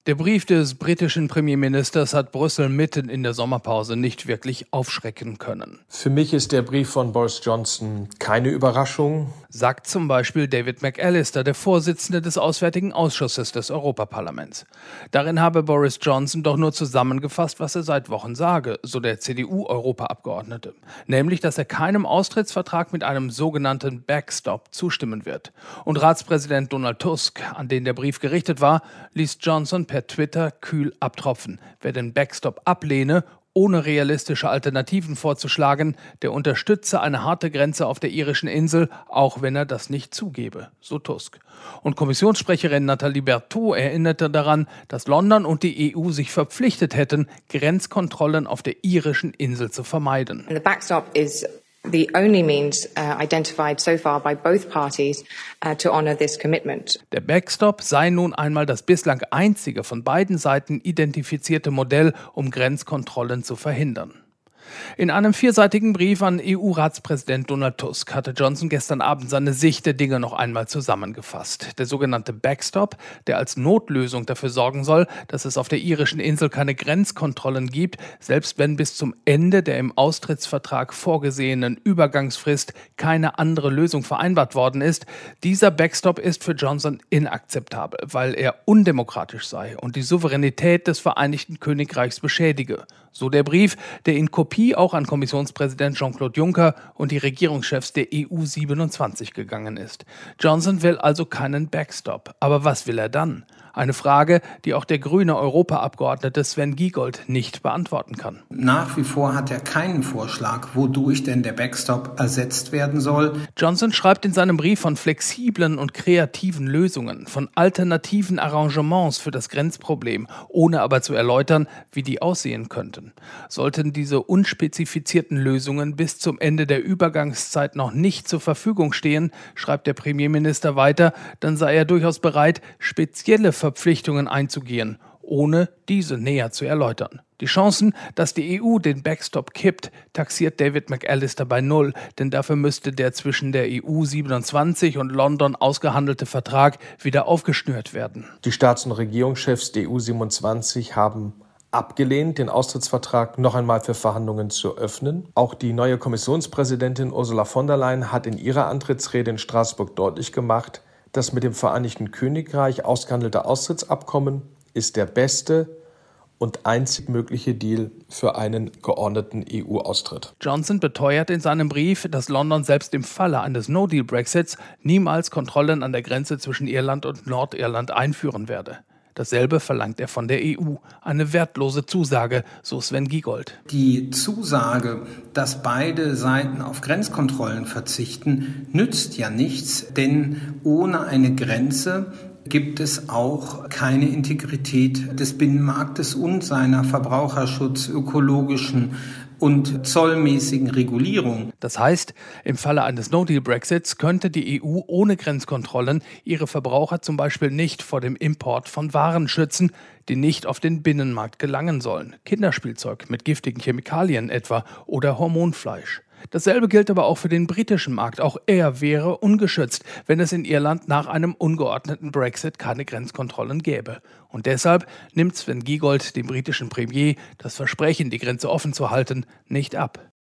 Der Brief des britischen Premierministers hat Brüssel mitten in der Sommerpause nicht wirklich aufschrecken können. Für mich ist der Brief von Boris Johnson keine Überraschung, sagt zum Beispiel David McAllister, der Vorsitzende des Auswärtigen Ausschusses des Europaparlaments. Darin habe Boris Johnson doch nur zusammengefasst, was er seit Wochen sage, so der CDU-Europaabgeordnete. Nämlich, dass er keinem Austrittsvertrag mit einem sogenannten Backstop zustimmen wird. Und Ratspräsident Donald Tusk, an den der Brief gerichtet war, ließ Johnson per Twitter kühl abtropfen. Wer den Backstop ablehne, ohne realistische Alternativen vorzuschlagen, der unterstütze eine harte Grenze auf der irischen Insel, auch wenn er das nicht zugebe, so Tusk. Und Kommissionssprecherin Nathalie Berthaud erinnerte daran, dass London und die EU sich verpflichtet hätten, Grenzkontrollen auf der irischen Insel zu vermeiden. The backstop is the only means identified so far by both parties to honor this commitment. Der Backstop sei nun einmal das bislang einzige von beiden Seiten identifizierte Modell, um Grenzkontrollen zu verhindern. In einem vierseitigen Brief an EU-Ratspräsident Donald Tusk hatte Johnson gestern Abend seine Sicht der Dinge noch einmal zusammengefasst. Der sogenannte Backstop, der als Notlösung dafür sorgen soll, dass es auf der irischen Insel keine Grenzkontrollen gibt, selbst wenn bis zum Ende der im Austrittsvertrag vorgesehenen Übergangsfrist keine andere Lösung vereinbart worden ist. Dieser Backstop ist für Johnson inakzeptabel, weil er undemokratisch sei und die Souveränität des Vereinigten Königreichs beschädige. So der Brief, der in Kopie auch an Kommissionspräsident Jean-Claude Juncker und die Regierungschefs der EU 27 gegangen ist. Johnson will also keinen Backstop. Aber was will er dann? Eine Frage, die auch der grüne Europaabgeordnete Sven Giegold nicht beantworten kann. Nach wie vor hat er keinen Vorschlag, wodurch denn der Backstop ersetzt werden soll. Johnson schreibt in seinem Brief von flexiblen und kreativen Lösungen, von alternativen Arrangements für das Grenzproblem, ohne aber zu erläutern, wie die aussehen könnten. Sollten diese unspezifizierten Lösungen bis zum Ende der Übergangszeit noch nicht zur Verfügung stehen, schreibt der Premierminister weiter, dann sei er durchaus bereit, spezielle Verpflichtungen einzugehen, ohne diese näher zu erläutern. Die Chancen, dass die EU den Backstop kippt, taxiert David McAllister bei 0, denn dafür müsste der zwischen der EU 27 und London ausgehandelte Vertrag wieder aufgeschnürt werden. Die Staats- und Regierungschefs der EU 27 haben abgelehnt, den Austrittsvertrag noch einmal für Verhandlungen zu öffnen. Auch die neue Kommissionspräsidentin Ursula von der Leyen hat in ihrer Antrittsrede in Straßburg deutlich gemacht, das mit dem Vereinigten Königreich ausgehandelte Austrittsabkommen ist der beste und einzig mögliche Deal für einen geordneten EU-Austritt. Johnson beteuert in seinem Brief, dass London selbst im Falle eines No-Deal-Brexits niemals Kontrollen an der Grenze zwischen Irland und Nordirland einführen werde. Dasselbe verlangt er von der EU. Eine wertlose Zusage, so Sven Giegold. Die Zusage, dass beide Seiten auf Grenzkontrollen verzichten, nützt ja nichts, denn ohne eine Grenze gibt es auch keine Integrität des Binnenmarktes und seiner Verbraucherschutz, ökologischen und zollmäßigen Regulierung. Das heißt, im Falle eines No-Deal-Brexits könnte die EU ohne Grenzkontrollen ihre Verbraucher zum Beispiel nicht vor dem Import von Waren schützen, die nicht auf den Binnenmarkt gelangen sollen. Kinderspielzeug mit giftigen Chemikalien etwa oder Hormonfleisch. Dasselbe gilt aber auch für den britischen Markt. Auch er wäre ungeschützt, wenn es in Irland nach einem ungeordneten Brexit keine Grenzkontrollen gäbe. Und deshalb nimmt Sven Giegold dem britischen Premier das Versprechen, die Grenze offen zu halten, nicht ab.